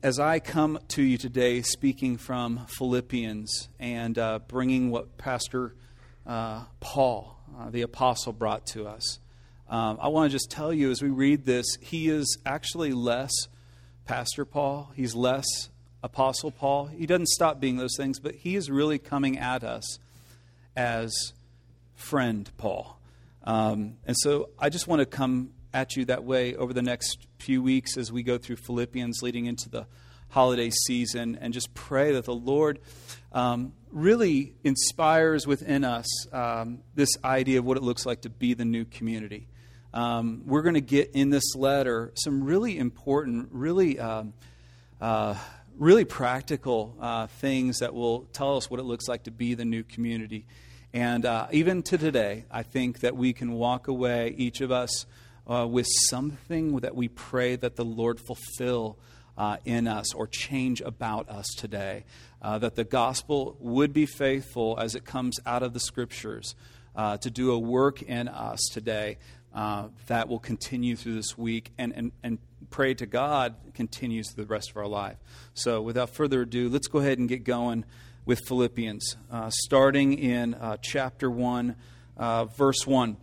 as I come to you today speaking from Philippians and bringing what Pastor Paul, the apostle, brought to us, I want to just tell you as we read this, he is actually less Pastor Paul. He's less Apostle Paul. He doesn't stop being those things, but he is really coming at us as friend Paul. And so I just want to come at you that way over the next few weeks as we go through Philippians leading into the holiday season, and just pray that the Lord really inspires within us this idea of what it looks like to be the new community. We're going to get in this letter some really important, really practical things that will tell us what it looks like to be the new community. And even to today, I think that we can walk away, each of us, with something that we pray that the Lord fulfill in us or change about us today. That the gospel would be faithful as it comes out of the Scriptures to do a work in us today that will continue through this week and pray to God continues through the rest of our life. So without further ado, let's go ahead and get going with Philippians, starting in chapter 1, verse 1.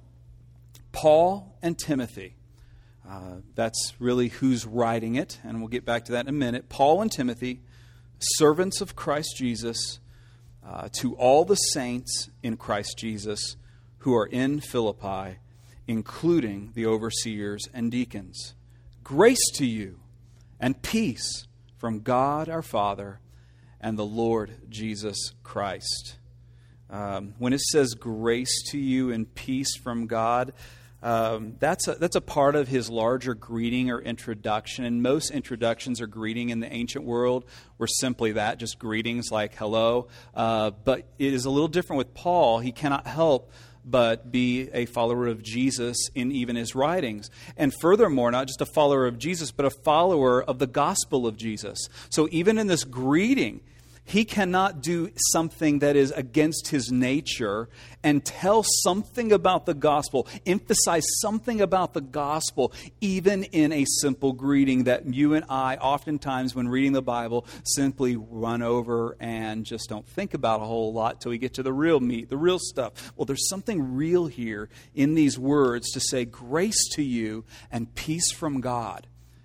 Paul and Timothy. That's really who's writing it, and we'll get back to that in a minute. Paul and Timothy, servants of Christ Jesus, to all the saints in Christ Jesus who are in Philippi, including the overseers and deacons. Grace to you and peace from God our Father and the Lord Jesus Christ. When it says grace to you and peace from God, that's a part of his larger greeting or introduction. And most introductions or greeting in the ancient world were simply that, just greetings like hello. But it is a little different with Paul. He cannot help but be a follower of Jesus in even his writings. And furthermore, not just a follower of Jesus, but a follower of the gospel of Jesus. So even in this greeting, he cannot do something that is against his nature and tell something about the gospel, emphasize something about the gospel, even in a simple greeting that you and I, oftentimes when reading the Bible, simply run over and just don't think about a whole lot till we get to the real meat, the real stuff. Well, there's something real here in these words to say grace to you and peace from God.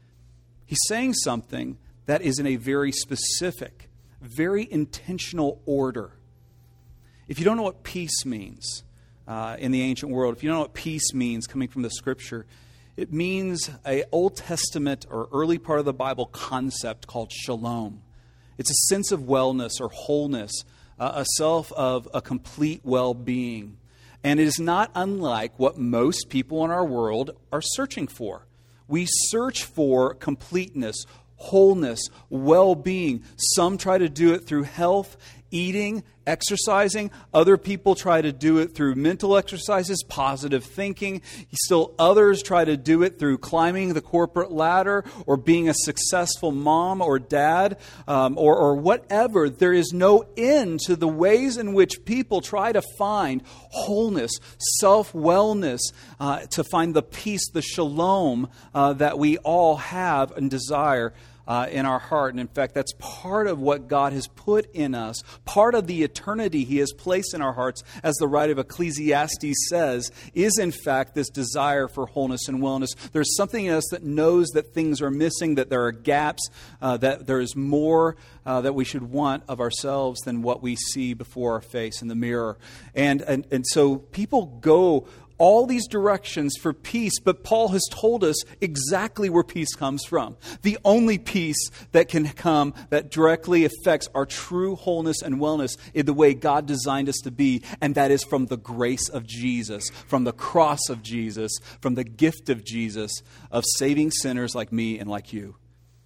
He's saying something that is in a very specific, very intentional order. If you don't know what peace means in the ancient world, if you don't know what peace means coming from the Scripture, it means an Old Testament or early part of the Bible concept called shalom. It's a sense of wellness or wholeness, a self of a complete well-being. And it is not unlike what most people in our world are searching for. We search for completeness, wholeness, well-being. Some try to do it through health, eating, exercising. Other people try to do it through mental exercises, positive thinking. Still others try to do it through climbing the corporate ladder or being a successful mom or dad or whatever. There is no end to the ways in which people try to find wholeness, self-wellness, to find the peace, the shalom that we all have and desire in our heart. And in fact, that's part of what God has put in us, part of the eternity He has placed in our hearts, as the writer of Ecclesiastes says, is in fact this desire for wholeness and wellness. There's something in us that knows that things are missing, that there are gaps, that there is more that we should want of ourselves than what we see before our face in the mirror. And so people go all these directions for peace, but Paul has told us exactly where peace comes from. The only peace that can come that directly affects our true wholeness and wellness in the way God designed us to be, and that is from the grace of Jesus, from the cross of Jesus, from the gift of Jesus, of saving sinners like me and like you.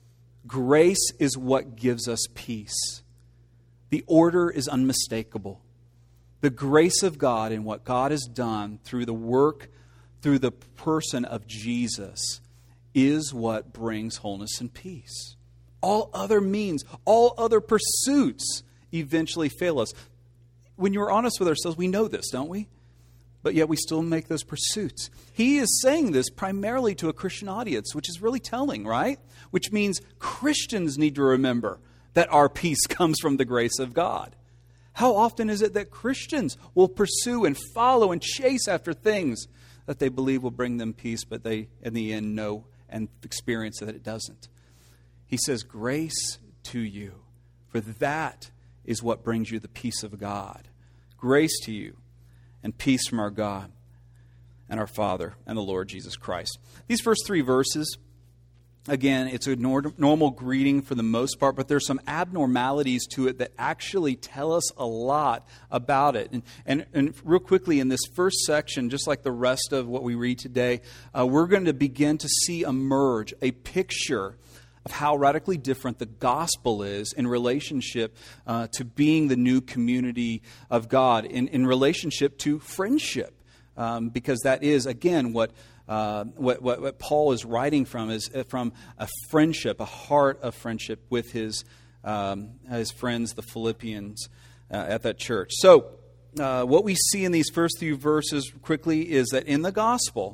Grace is what gives us peace. The order is unmistakable. The grace of God and what God has done through the work, through the person of Jesus, is what brings wholeness and peace. All other means, all other pursuits eventually fail us. When you're honest with ourselves, we know this, don't we? but yet we still make those pursuits. He is saying this primarily to a Christian audience, which is really telling, right? Which means Christians need to remember that our peace comes from the grace of God. How often is it that Christians will pursue and follow and chase after things that they believe will bring them peace, but they, in the end, know and experience that it doesn't? He says, grace to you, for that is what brings you the peace of God. Grace to you and peace from our God and our Father and the Lord Jesus Christ. These first three verses, again, it's a normal greeting for the most part, but there's some abnormalities to it that actually tell us a lot about it. And real quickly, in this first section, just like the rest of what we read today, we're going to begin to see emerge a picture of how radically different the gospel is in relationship to being the new community of God, in relationship to friendship. Because that is, again, what Paul is writing from is from a friendship, a heart of friendship with his friends, the Philippians, at that church. So, what we see in these first few verses quickly is that in the gospel,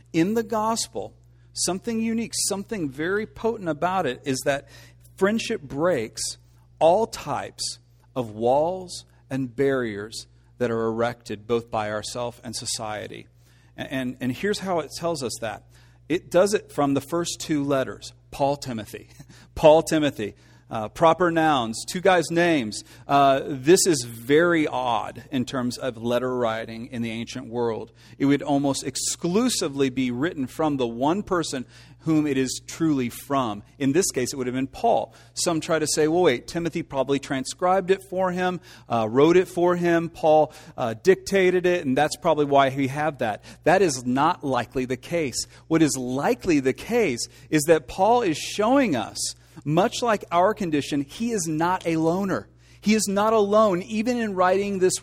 something unique, something very potent about it is that friendship breaks all types of walls and barriers that are erected both by ourselves and society. And here's how it tells us that. It does it from the first two letters, Paul, Timothy. Paul, Timothy. Proper nouns, two guys' names. This is very odd in terms of letter writing in the ancient world. It would almost exclusively be written from the one person whom it is truly from. In this case, it would have been Paul. Some try to say, well, wait, Timothy probably transcribed it for him, wrote it for him, Paul dictated it, and that's probably why we have that. That is not likely the case. What is likely the case is that Paul is showing us, much like our condition, he is not a loner. He is not alone, even in writing this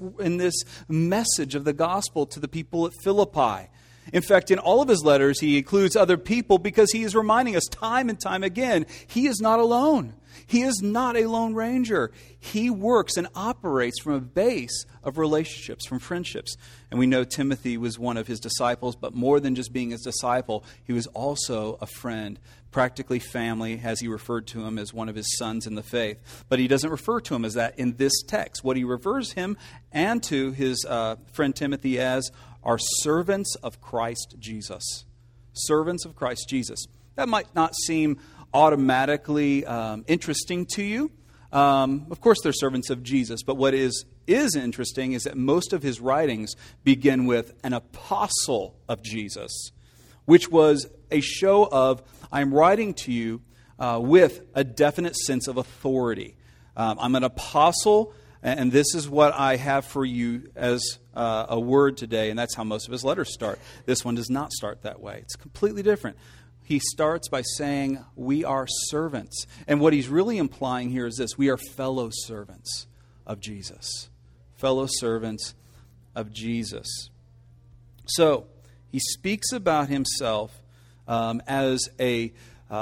message of the gospel to the people at Philippi. In fact, in all of his letters, he includes other people because he is reminding us time and time again, he is not alone. He is not a lone ranger. He works and operates from a base of relationships, from friendships. And we know Timothy was one of his disciples, but more than just being his disciple, he was also a friend, practically family, as he referred to him as one of his sons in the faith. But he doesn't refer to him as that in this text. What he refers him and to his friend Timothy as are servants of Christ Jesus. Servants of Christ Jesus. That might not seem automatically interesting to you. Of course, they're servants of Jesus, but what is interesting is that most of his writings begin with an apostle of Jesus, which was a show of, I'm writing to you with a definite sense of authority. I'm an apostle, and this is what I have for you as a word today, and that's how most of his letters start. This one does not start that way. It's completely different. He starts by saying, we are servants. And what he's really implying here is this: we are fellow servants of Jesus. Fellow servants of Jesus. So, he speaks about himself as a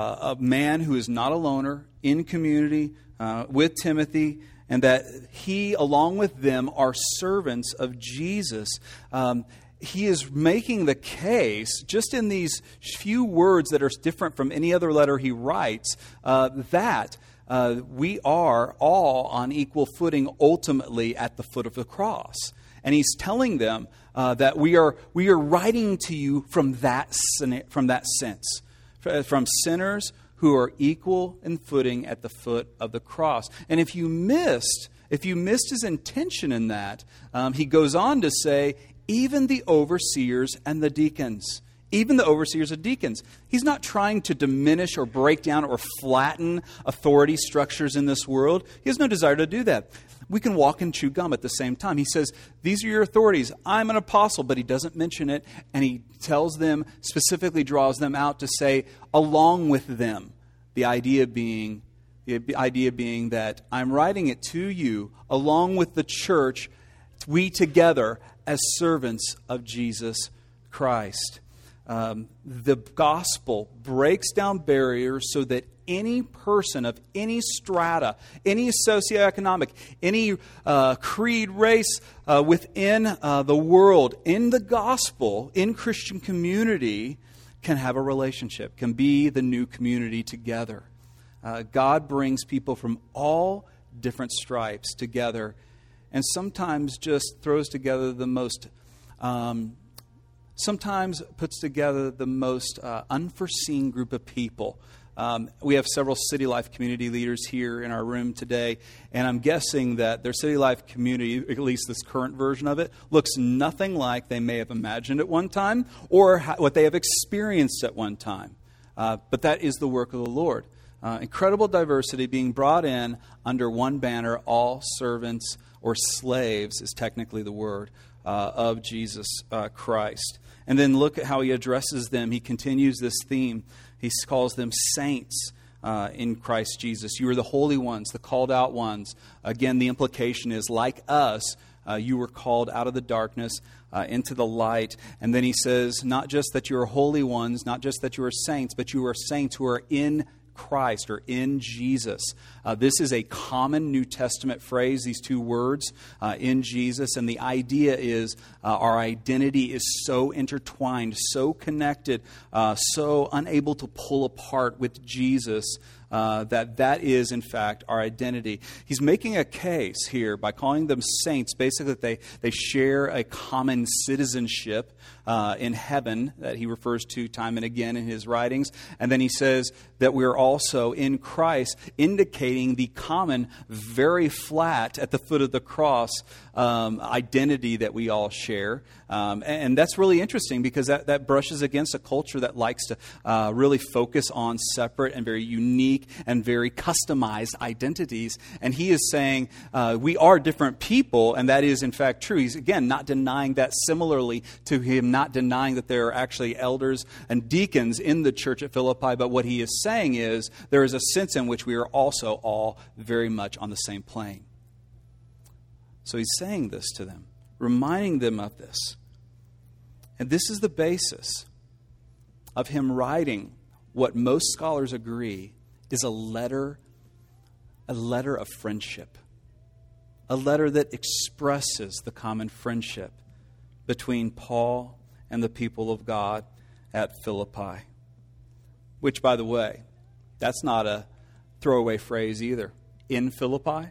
man who is not a loner, in community with Timothy, and that he, along with them, are servants of Jesus. He is making the case, just in these few words that are different from any other letter he writes, that we are all on equal footing ultimately at the foot of the cross. And he's telling them that we are writing to you from that sense, from sinners who are equal in footing at the foot of the cross. And if you missed his intention in that, he goes on to say, even the overseers and the deacons. Even the overseers and deacons. He's not trying to diminish or break down or flatten authority structures in this world. He has no desire to do that. We can walk and chew gum at the same time. He says, these are your authorities. I'm an apostle, but he doesn't mention it. And he tells them, specifically draws them out to say, along with them. The idea being that I'm writing it to you, along with the church, we together as servants of Jesus Christ. The gospel breaks down barriers so that any person of any strata, any socioeconomic, any creed, race within the world, in the gospel, in Christian community, can have a relationship, can be the new community together. God brings people from all different stripes together, and sometimes just throws together the most, sometimes puts together the most unforeseen group of people. We have several City Life community leaders here in our room today, and I'm guessing that their City Life community, at least this current version of it, looks nothing like they may have imagined at one time or what they have experienced at one time. But that is the work of the Lord. Incredible diversity being brought in under one banner, all servants or slaves is technically the word of Jesus Christ. And then look at how he addresses them. He continues this theme. He calls them saints in Christ Jesus. You are the holy ones, the called out ones. Again, the implication is, like us, you were called out of the darkness into the light. And then he says, not just that you are holy ones, not just that you are saints, but you are saints who are in Christ or in Jesus. This is a common New Testament phrase, these two words, in Jesus. And the idea is our identity is so intertwined, so connected, so unable to pull apart with Jesus, that is, in fact, our identity. He's making a case here by calling them saints, basically that they share a common citizenship in heaven that he refers to time and again in his writings. And then he says that we're also in Christ, indicating the common, very flat, at the foot of the cross, identity that we all share. And that's really interesting because that brushes against a culture that likes to really focus on separate and very unique and very customized identities. And he is saying we are different people, and that is in fact true. He's, again, not denying that, similarly to him not denying that there are actually elders and deacons in the church at Philippi, but what he is saying is there is a sense in which we are also all very much on the same plane. So he's saying this to them, reminding them of this. And this is the basis of him writing what most scholars agree is a letter of friendship. A letter that expresses the common friendship between Paul and the people of God at Philippi. Which, by the way, that's not a throwaway phrase either. In Philippi.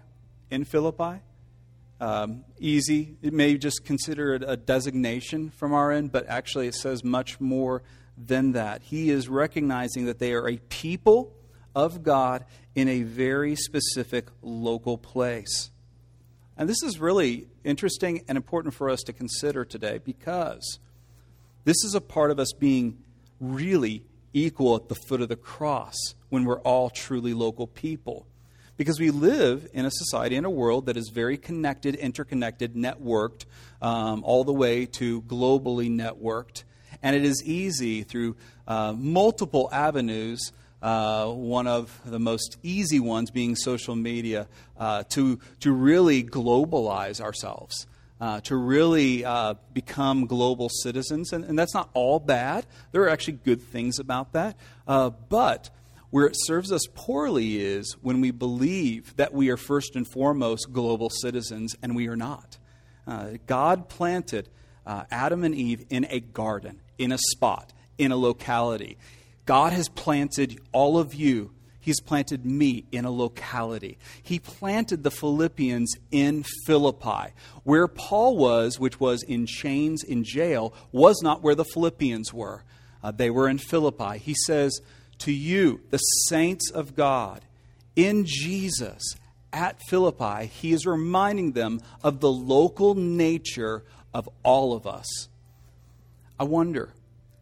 Easy. It may just consider it a designation from our end, but actually it says much more than that. He is recognizing that they are a people of God in a very specific local place. And this is really interesting and important for us to consider today because this is a part of us being really equal at the foot of the cross when we're all truly local people. Because we live in a society, in a world that is very connected, interconnected, networked, all the way to globally networked. And it is easy through multiple avenues, one of the most easy ones being social media, to really globalize ourselves, to really become global citizens. And that's not all bad. There are actually good things about that. But where it serves us poorly is when we believe that we are first and foremost global citizens, and we are not. God planted Adam and Eve in a garden, in a spot, in a locality. God has planted all of you. He's planted me in a locality. He planted the Philippians in Philippi. Where Paul was, which was in chains in jail, was not where the Philippians were. They were in Philippi. He says, to you, the saints of God, in Jesus, at Philippi, he is reminding them of the local nature of all of us. I wonder,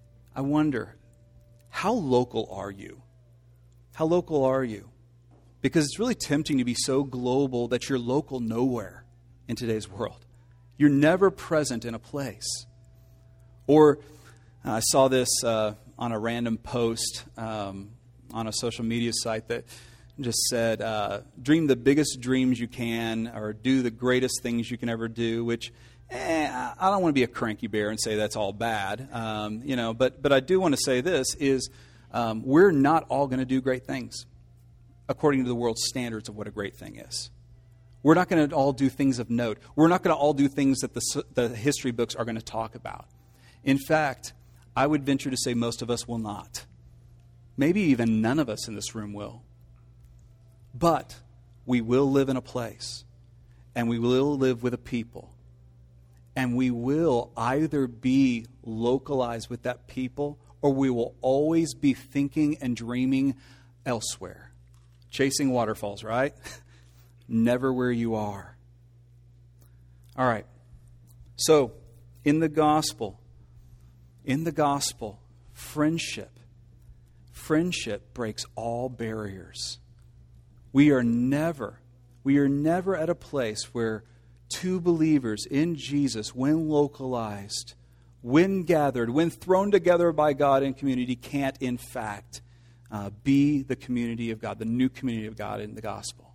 how local are you? How local are you? Because it's really tempting to be so global that you're local nowhere in today's world. You're never present in a place. Or I saw this on a random post on a social media site that just said, dream the biggest dreams you can, or do the greatest things you can ever do, which I don't want to be a cranky bear and say that's all bad, but I do want to say this is we're not all going to do great things. according to the world's standards of what a great thing is. We're not going to all do things of note. We're not going to all do things that the history books are going to talk about. In fact, I would venture to say most of us will not. Maybe even none of us in this room will. But we will live in a place, and we will live with a people, and we will either be localized with that people, or we will always be thinking and dreaming elsewhere. Chasing waterfalls, right? Never where you are. All right. So, in the gospel, friendship breaks all barriers. We are never at a place where two believers in Jesus, when localized, when gathered, when thrown together by God in community, can't in fact be the community of God, the new community of God in the gospel.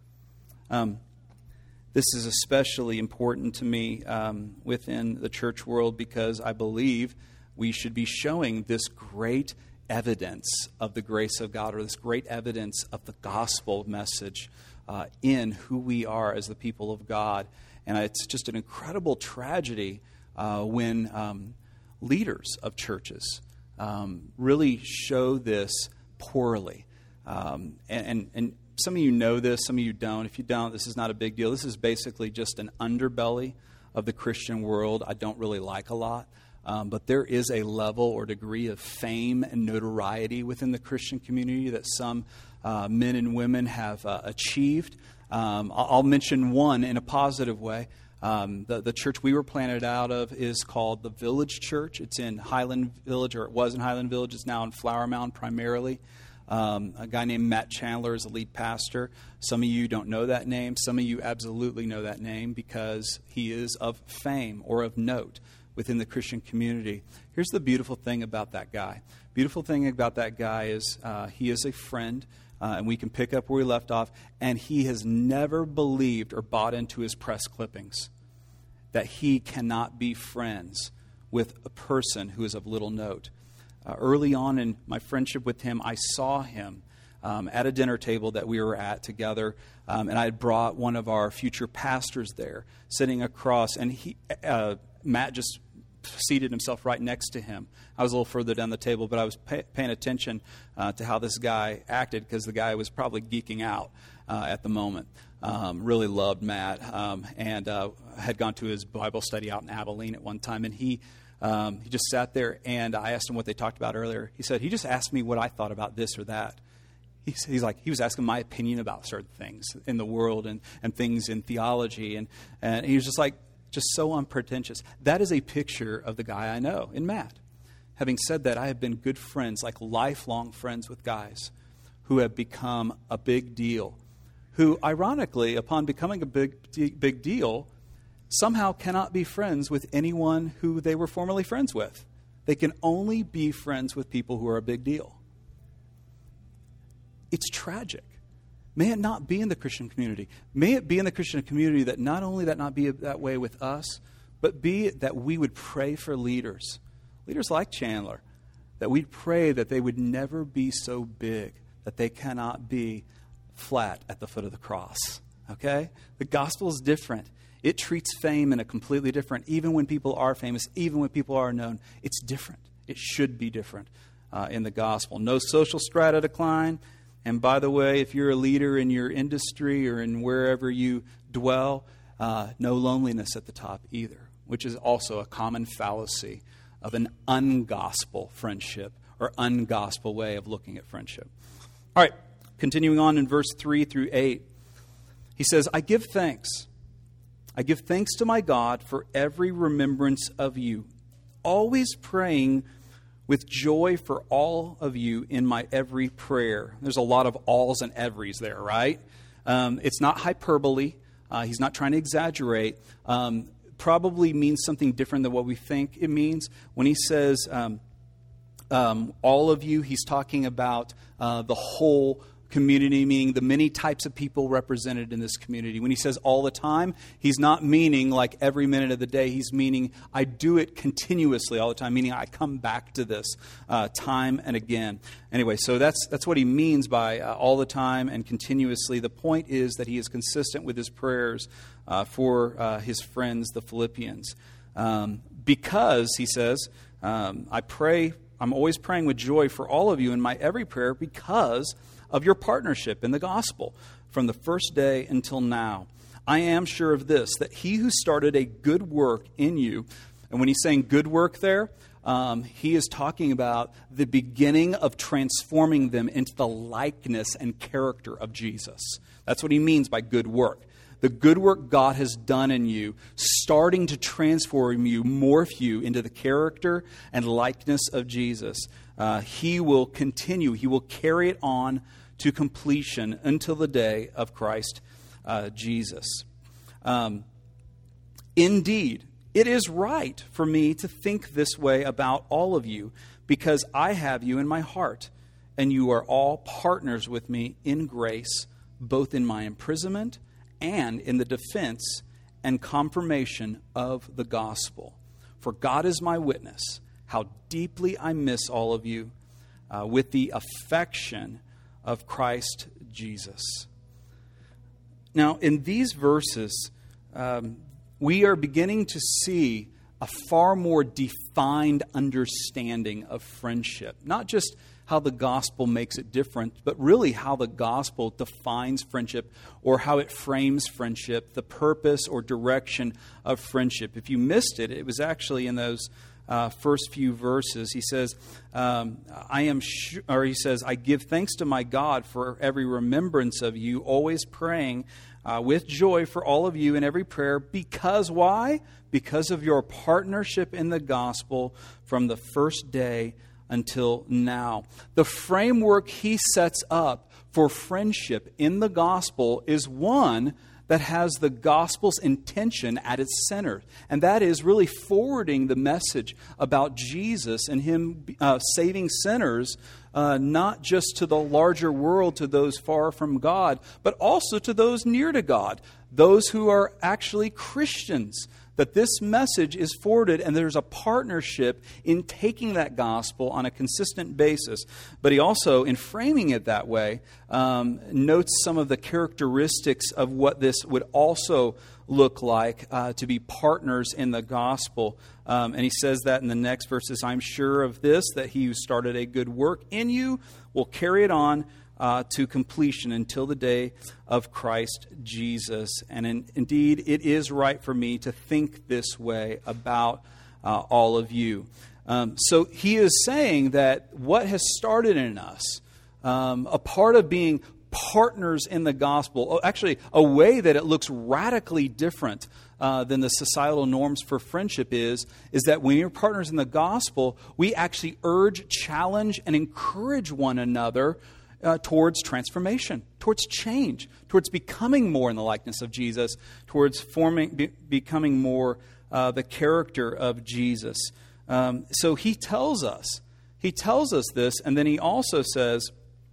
This is especially important to me within the church world because I believe we should be showing this great evidence of the grace of God, or this great evidence of the gospel message in who we are as the people of God. And it's just an incredible tragedy when leaders of churches really show this poorly. And some of you know this, some of you don't. If you don't, this is not a big deal. This is basically just an underbelly of the Christian world I don't really like a lot. But there is a level or degree of fame and notoriety within the Christian community that some men and women have achieved. I'll mention one in a positive way. The church we were planted out of is called the Village Church. It's in Highland Village, or it was in Highland Village. It's now in Flower Mound primarily. A guy named Matt Chandler is the lead pastor. Some of you don't know that name. Some of you absolutely know that name because he is of fame or of note within the Christian community. Here's the beautiful thing about that guy. Beautiful thing about that guy is he is a friend, and we can pick up where we left off, and he has never believed or bought into his press clippings that he cannot be friends with a person who is of little note. Early on in my friendship with him, I saw him at a dinner table that we were at together, and I had brought one of our future pastors there, sitting across, and Matt just seated himself right next to him. I was a little further down the table, but I was paying attention to how this guy acted, because the guy was probably geeking out at the moment. Really loved Matt, and had gone to his Bible study out in Abilene at one time, and he just sat there, and I asked him what they talked about earlier. He said, he just asked me what I thought about this or that. He's like, he was asking my opinion about certain things in the world and things in theology, and he was just like, just so unpretentious. That is a picture of the guy I know in Matt. Having said that, I have been good friends, like lifelong friends with guys who have become a big deal, who ironically, upon becoming a big deal, somehow cannot be friends with anyone who they were formerly friends with. They can only be friends with people who are a big deal. It's tragic. May it not be in the Christian community. May it be in the Christian community that not only that not be that way with us, but be it that we would pray for leaders like Chandler, that we'd pray that they would never be so big that they cannot be flat at the foot of the cross. Okay? The gospel is different. It treats fame in a completely different, even when people are famous, even when people are known, it's different. It should be different in the gospel. No social strata decline. And by the way, if you're a leader in your industry or in wherever you dwell, no loneliness at the top either, which is also a common fallacy of an ungospel friendship or ungospel way of looking at friendship. All right, continuing on in verse 3 through 8, he says, I give thanks to my God for every remembrance of you, always praying with joy for all of you in my every prayer. There's a lot of alls and everys there, right? It's not hyperbole. He's not trying to exaggerate. Probably means something different than what we think it means. When he says all of you, he's talking about the whole community, meaning the many types of people represented in this community. When he says all the time, he's not meaning like every minute of the day. He's meaning I do it continuously all the time, meaning I come back to this time and again. Anyway, so that's what he means by all the time and continuously. The point is that he is consistent with his prayers for his friends, the Philippians. Because, he says, I'm always praying with joy for all of you in my every prayer because of your partnership in the gospel from the first day until now. I am sure of this, that he who started a good work in you, and when he's saying good work there, he is talking about the beginning of transforming them into the likeness and character of Jesus. That's what he means by good work. The good work God has done in you, starting to transform you, morph you into the character and likeness of Jesus. He will continue. He will carry it on to completion until the day of Christ Jesus. Indeed, it is right for me to think this way about all of you because I have you in my heart, and you are all partners with me in grace, both in my imprisonment and in the defense and confirmation of the gospel. For God is my witness, how deeply I miss all of you with the affection of Christ Jesus. Now, in these verses, we are beginning to see a far more defined understanding of friendship. Not just how the gospel makes it different, but really how the gospel defines friendship or how it frames friendship, the purpose or direction of friendship. If you missed it, it was actually in those first few verses. He says, he says, I give thanks to my God for every remembrance of you, always praying with joy for all of you in every prayer. Because why? Because of your partnership in the gospel from the first day until now. The framework he sets up for friendship in the gospel is one that has the gospel's intention at its center. And that is really forwarding the message about Jesus and him saving sinners, not just to the larger world, to those far from God, but also to those near to God, those who are actually Christians. That this message is forwarded and there's a partnership in taking that gospel on a consistent basis. But he also, in framing it that way, notes some of the characteristics of what this would also look like to be partners in the gospel. And he says that in the next verses, I'm sure of this, that he who started a good work in you will carry it on to completion until the day of Christ Jesus. And indeed, it is right for me to think this way about all of you. So he is saying that what has started in us, a part of being partners in the gospel, actually a way that it looks radically different than the societal norms for friendship is that when you're partners in the gospel, we actually urge, challenge, and encourage one another towards transformation, towards change, towards becoming more in the likeness of Jesus, towards becoming more the character of Jesus. So he tells us this, and then he also says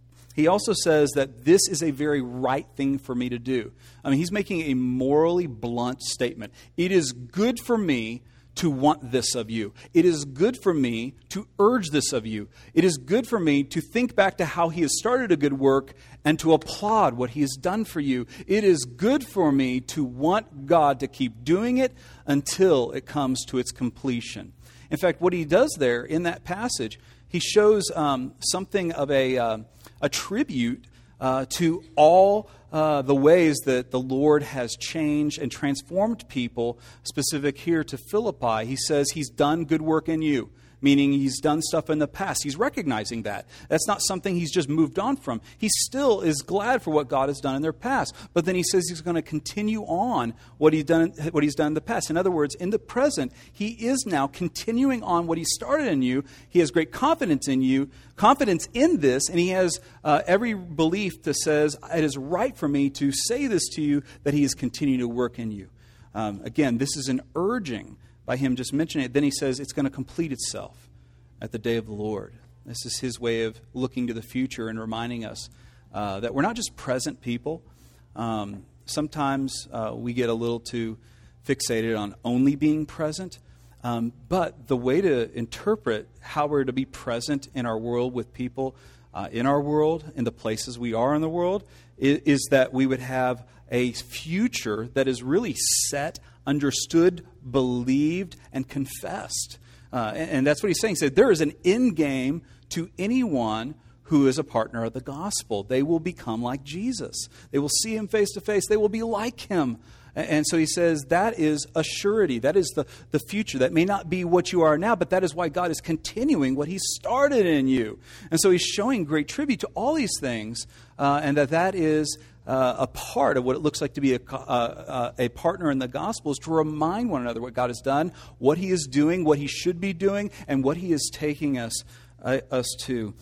that this is a very right thing for me to do. I mean, he's making a morally blunt statement. It is good for me to want this of you. It is good for me to urge this of you. It is good for me to think back to how he has started a good work and to applaud what he has done for you. It is good for me to want God to keep doing it until it comes to its completion. In fact, what he does there in that passage, he shows something of a tribute to all the ways that the Lord has changed and transformed people, specific here to Philippi. He says he's done good work in you, meaning he's done stuff in the past. He's recognizing that. That's not something he's just moved on from. He still is glad for what God has done in their past. But then he says he's going to continue on what he's done in the past. In other words, in the present, he is now continuing on what he started in you. He has great confidence in you, confidence in this, and he has every belief that says, it is right for me to say this to you, that he is continuing to work in you. Again, this is an urging by him just mentioning it. Then he says it's going to complete itself at the day of the Lord. This is his way of looking to the future and reminding us that we're not just present people. Sometimes we get a little too fixated on only being present. But the way to interpret how we're to be present in our world with people in our world, in the places we are in the world, is that we would have a future that is really set, understood, believed, and confessed. And that's what he's saying. He said there is an end game to anyone who is a partner of the gospel. They will become like Jesus. They will see him face to face. They will be like him. And so he says that is a surety. That is the future. That may not be what you are now, but that is why God is continuing what he started in you. And so he's showing great tribute to all these things, and that is a part of what it looks like to be a partner in the gospel, is to remind one another what God has done, what he is doing, what he should be doing, and what he is taking us to.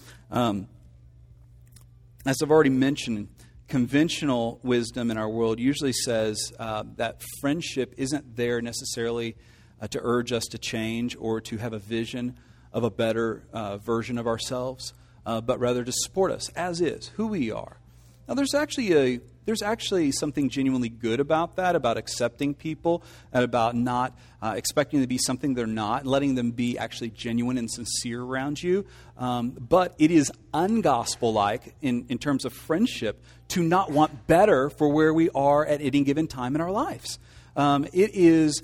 As I've already mentioned, conventional wisdom in our world usually says that friendship isn't there necessarily to urge us to change or to have a vision of a better version of ourselves, but rather to support us as is, who we are. Now, there's actually something genuinely good about that, about accepting people, and about not expecting them to be something they're not, and letting them be actually genuine and sincere around you. But it is ungospel-like in terms of friendship to not want better for where we are at any given time in our lives. It is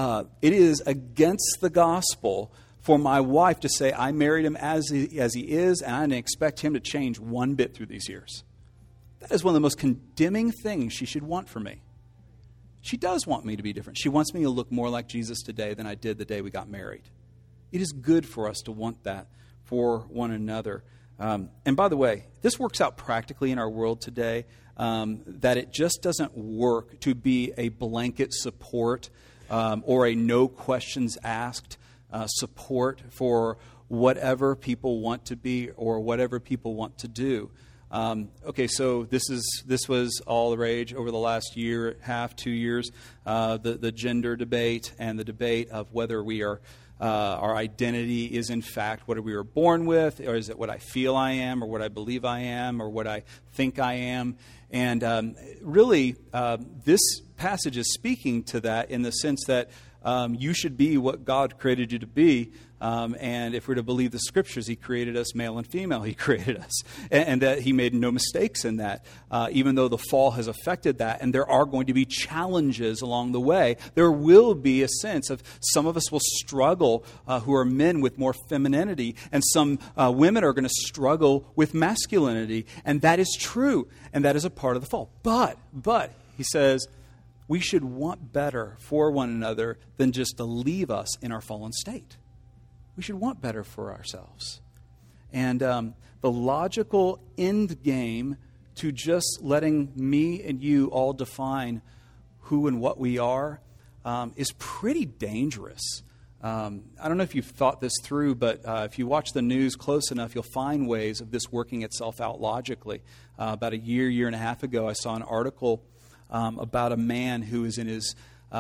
against the gospel for my wife to say, I married him as he is, and I didn't expect him to change one bit through these years. That is one of the most condemning things she should want for me. She does want me to be different. She wants me to look more like Jesus today than I did the day we got married. It is good for us to want that for one another. And by the way, this works out practically in our world today, that it just doesn't work to be a blanket support or a no questions asked support for whatever people want to be or whatever people want to do. Okay, so this was all the rage over the last year, half, 2 years, the gender debate and the debate of whether we are our identity is in fact what we were born with, or is it what I feel I am, or what I believe I am, or what I think I am. And really, this passage is speaking to that in the sense that you should be what God created you to be. And if we're to believe the Scriptures, he created us male and female. He created us. And that he made no mistakes in that, even though the fall has affected that. And there are going to be challenges along the way. There will be a sense of some of us will struggle who are men with more femininity. And some women are going to struggle with masculinity. And that is true. And that is a part of the fall. But, he says, we should want better for one another than just to leave us in our fallen state. We should want better for ourselves. And the logical end game to just letting me and you all define who and what we are is pretty dangerous. I don't know if you've thought this through, but if you watch the news close enough, you'll find ways of this working itself out logically. About a year and a half ago, I saw an article about a man who was in his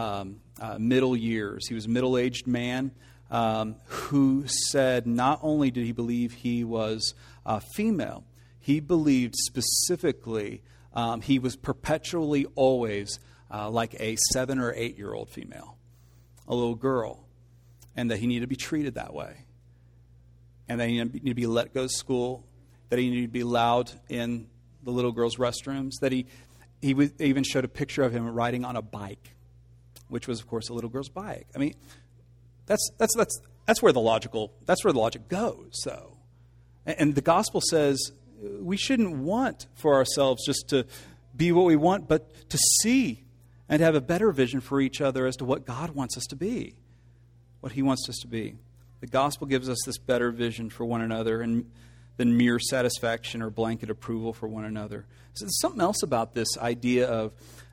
middle years. He was a middle-aged man. Who said not only did he believe he was female, he believed specifically he was perpetually always like a 7 or 8 year old female, a little girl, and that he needed to be treated that way, and that he needed to be let go to school, that he needed to be allowed in the little girl's restrooms, that he even showed a picture of him riding on a bike, which was of course a little girl's bike. I mean, That's where the logic goes, though. And the gospel says we shouldn't want for ourselves just to be what we want, but to see and have a better vision for each other as to what God wants us to be, what he wants us to be. The gospel gives us this better vision for one another than mere satisfaction or blanket approval for one another. So there's something else about this idea of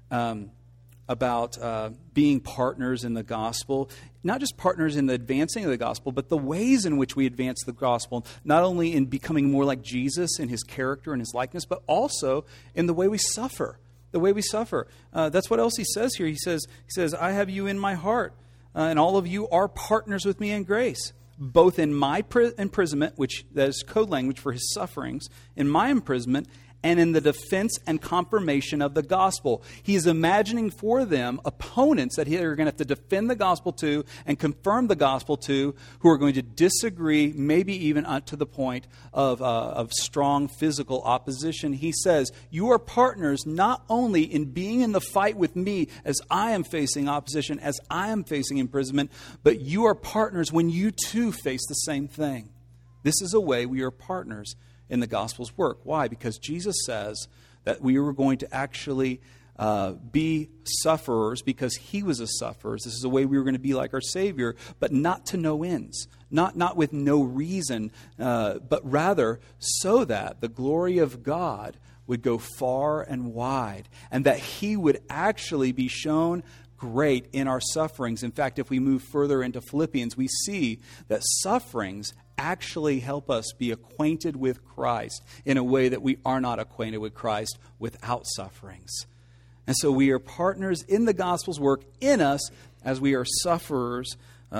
being partners in the gospel, not just partners in the advancing of the gospel, but the ways in which we advance the gospel, not only in becoming more like Jesus in his character and his likeness, but also in the way we suffer. The way we suffer. That's what else he says here. He says, I have you in my heart, and all of you are partners with me in grace, both in my imprisonment, which that is code language for his sufferings, in my imprisonment, and in the defense and confirmation of the gospel. He is imagining for them opponents that they're going to have to defend the gospel to and confirm the gospel to, who are going to disagree, maybe even to the point of strong physical opposition. He says, you are partners not only in being in the fight with me as I am facing opposition, as I am facing imprisonment, but you are partners when you too face the same thing. This is a way we are partners in the gospel's work. Why? Because Jesus says that we were going to actually be sufferers because he was a sufferer. This is a way we were going to be like our Savior, but not to no ends, not with no reason, but rather so that the glory of God would go far and wide, and that he would actually be shown great in our sufferings. In fact, if we move further into Philippians, we see that sufferings actually help us be acquainted with Christ in a way that we are not acquainted with Christ without sufferings. And so we are partners in the gospel's work in us as we are sufferers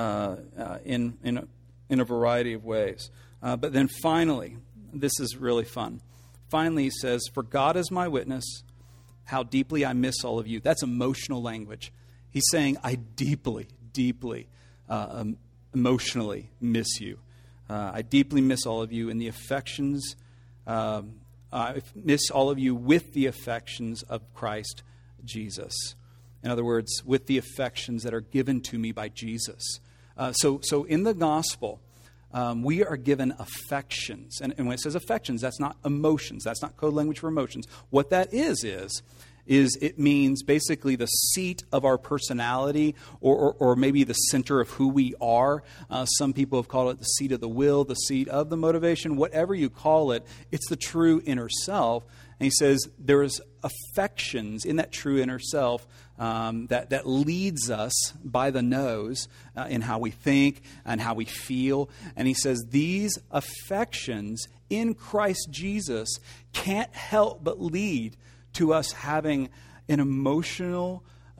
in a variety of ways. But then finally, this is really fun. Finally, he says, for God is my witness, how deeply I miss all of you. That's emotional language. He's saying, I deeply, deeply, emotionally miss you. I deeply miss all of you in the affections. I miss all of you with the affections of Christ Jesus. In other words, with the affections that are given to me by Jesus. So in the gospel, we are given affections. And when it says affections, that's not emotions. That's not code language for emotions. What that is it means basically the seat of our personality or maybe the center of who we are. Some people have called it the seat of the will, the seat of the motivation. Whatever you call it, it's the true inner self. And he says there is affections in that true inner self that leads us by the nose in how we think and how we feel. And he says these affections in Christ Jesus can't help but lead to us having an emotional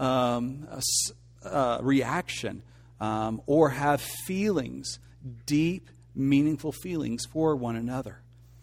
reaction or have feelings, deep, meaningful feelings for one another.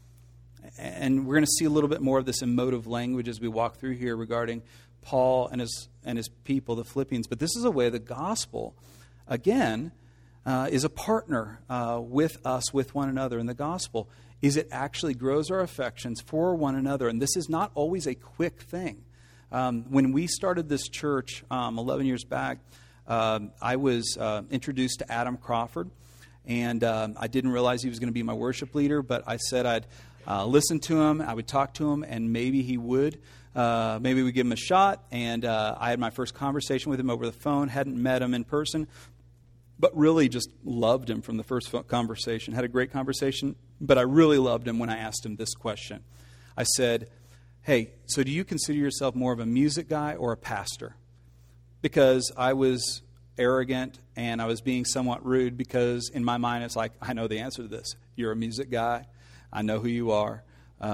And we're going to see a little bit more of this emotive language as we walk through here regarding Paul and his people, the Philippians. But this is a way the gospel, again, is a partner with us, with one another in the gospel. Is it actually grows our affections for one another. And this is not always a quick thing. When we started this church 11 years back, I was introduced to Adam Crawford. And I didn't realize he was going to be my worship leader, but I said I'd listen to him, I would talk to him, and maybe he would. Maybe we'd give him a shot. And I had my first conversation with him over the phone, hadn't met him in person, but really just loved him from the first conversation. Had a great conversation, but I really loved him when I asked him this question. I said, hey, so do you consider yourself more of a music guy or a pastor? Because I was arrogant and I was being somewhat rude because in my mind it's like, I know the answer to this. You're a music guy. I know who you are.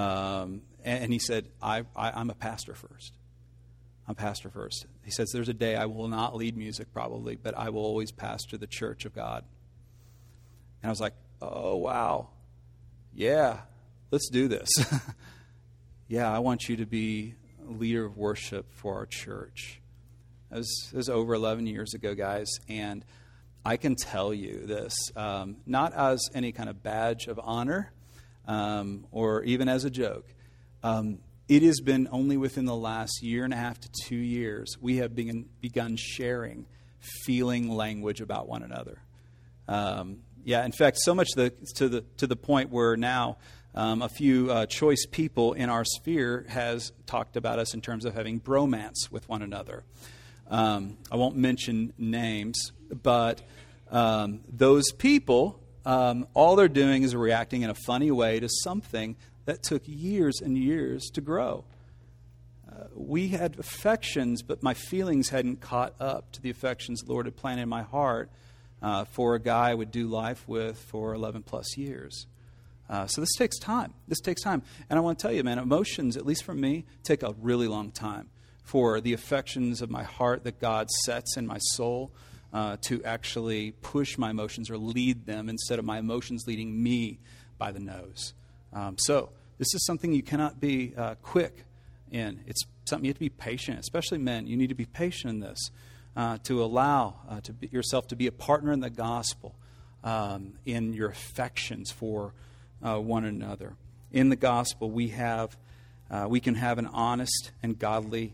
And he said, I'm a pastor first. I'm pastor first. He says, there's a day I will not lead music probably, but I will always pastor the church of God. And I was like, oh, wow. Yeah, let's do this. Yeah, I want you to be a leader of worship for our church. It was over 11 years ago, guys, and I can tell you this, not as any kind of badge of honor or even as a joke. It has been only within the last year and a half to 2 years we have begun sharing feeling language about one another. In fact, so much to the point where now a few choice people in our sphere has talked about us in terms of having bromance with one another. I won't mention names, but those people, all they're doing is reacting in a funny way to something that took years and years to grow. We had affections, but my feelings hadn't caught up to the affections the Lord had planted in my heart for a guy I would do life with for 11 plus years. So this takes time. And I want to tell you, man, emotions, at least for me, take a really long time for the affections of my heart that God sets in my soul to actually push my emotions or lead them instead of my emotions leading me by the nose. So This is something you cannot be quick in. It's something you have to be patient, especially men. You need to be patient in this, to allow yourself to be a partner in the gospel, in your affections for one another. In the gospel, we can have an honest and godly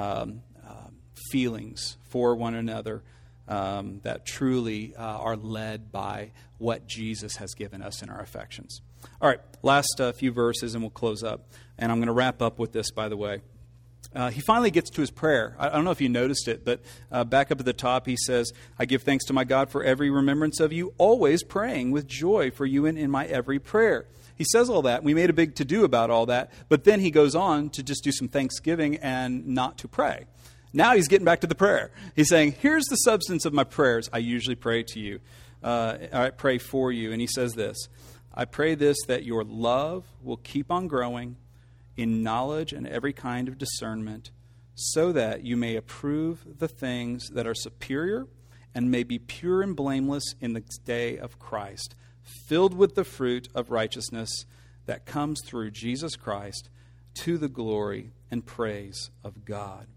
feelings for one another that truly are led by what Jesus has given us in our affections. All right, last few verses and we'll close up. And I'm going to wrap up with this, by the way. He finally gets to his prayer. I don't know if you noticed it, but back up at the top he says, I give thanks to my God for every remembrance of you, always praying with joy for you in my every prayer. He says all that. We made a big to-do about all that, but then he goes on to just do some thanksgiving and not to pray. Now he's getting back to the prayer. He's saying, here's the substance of my prayers. I usually pray to you. I pray for you. And he says this, I pray this, that your love will keep on growing in knowledge and every kind of discernment, so that you may approve the things that are superior and may be pure and blameless in the day of Christ, filled with the fruit of righteousness that comes through Jesus Christ, to the glory and praise of God.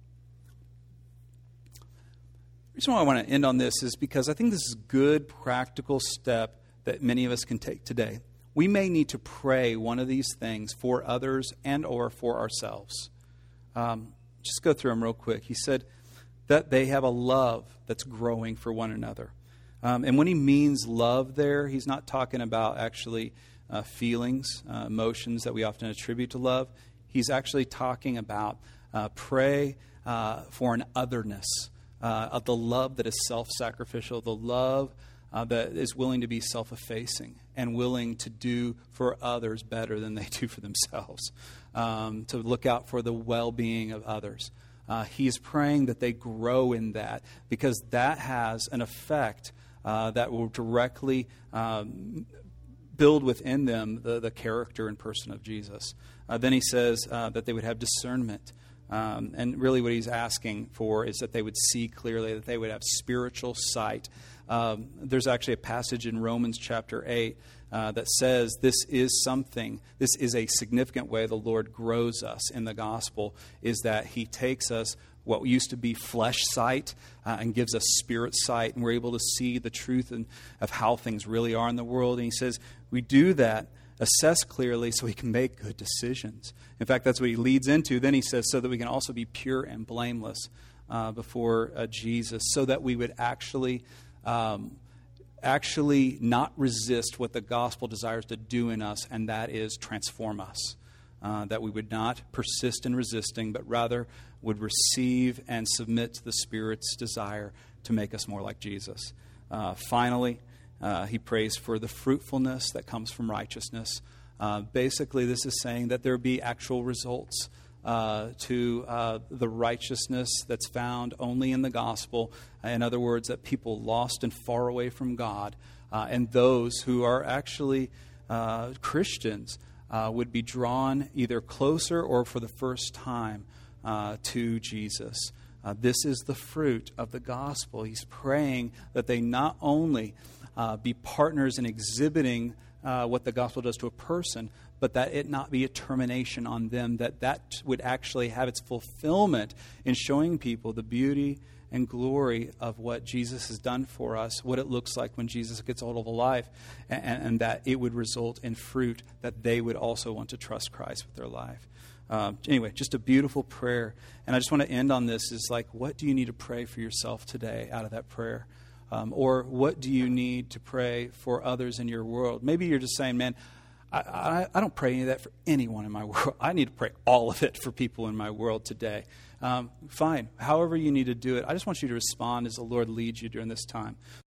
The reason why I want to end on this is because I think this is a good practical step that many of us can take today. We may need to pray one of these things for others and or for ourselves. Just go through them real quick. He said that they have a love that's growing for one another. And when he means love there, he's not talking about actually feelings, emotions that we often attribute to love. He's actually talking about pray for an otherness, of the love that is self-sacrificial, the love that is willing to be self-effacing and willing to do for others better than they do for themselves, to look out for the well-being of others. He's praying that they grow in that, because that has an effect that will directly build within them the character and person of Jesus. Then he says that they would have discernment. And really what he's asking for is that they would see clearly, that they would have spiritual sight. There's actually a passage in Romans chapter 8 that says this is a significant way the Lord grows us in the gospel, is that he takes us what used to be flesh sight and gives us spirit sight, and we're able to see the truth of how things really are in the world. And he says we do that, assess clearly so we can make good decisions. In fact, that's what he leads into. Then he says so that we can also be pure and blameless before Jesus, so that we would actually not resist what the gospel desires to do in us, and that is transform us. That we would not persist in resisting, but rather would receive and submit to the Spirit's desire to make us more like Jesus. Finally, he prays for the fruitfulness that comes from righteousness. Basically, this is saying that there be actual results to the righteousness that's found only in the gospel. In other words, that people lost and far away from God, and those who are actually Christians would be drawn either closer or for the first time to Jesus. This is the fruit of the gospel. He's praying that they not only be partners in exhibiting what the gospel does to a person, but that it not be a termination on them, that would actually have its fulfillment in showing people the beauty and glory of what Jesus has done for us, what it looks like when Jesus gets hold of a life, and that it would result in fruit that they would also want to trust Christ with their life. Anyway, just a beautiful prayer. And I just want to end on this, is like, what do you need to pray for yourself today out of that prayer? Or what do you need to pray for others in your world? Maybe you're just saying, man, I don't pray any of that for anyone in my world. I need to pray all of it for people in my world today. Fine. However you need to do it. I just want you to respond as the Lord leads you during this time.